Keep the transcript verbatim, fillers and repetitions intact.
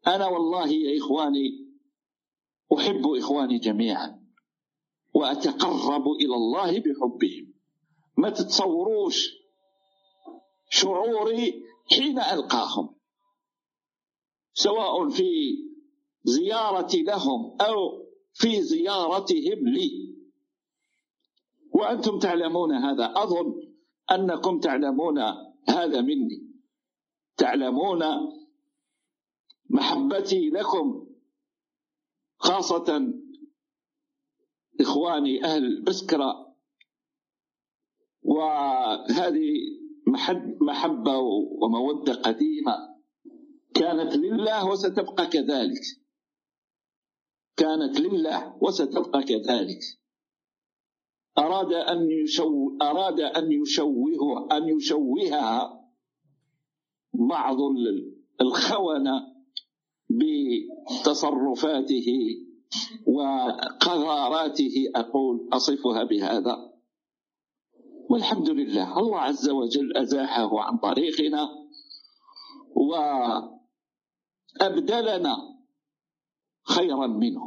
أنا والله يا إخواني أحب إخواني جميعا وأتقرب إلى الله بحبهم. ما تتصوروش شعوري حين ألقاهم، سواء في زيارتي لهم أو في زيارتهم لي، وأنتم تعلمون هذا، أظن أنكم تعلمون هذا مني، تعلمون محبتي لكم، خاصة إخواني أهل البسكرة. وهذه محبة ومودة قديمة كانت لله وستبقى كذلك، كانت لله وستبقى كذلك. أراد أن يشو أراد أن يشوه أن يشوهها بعض الخونة بتصرفاته وقذاراته، أقول أصفها بهذا، والحمد لله الله عز وجل أزاحه عن طريقنا وأبدلنا خيرا منه.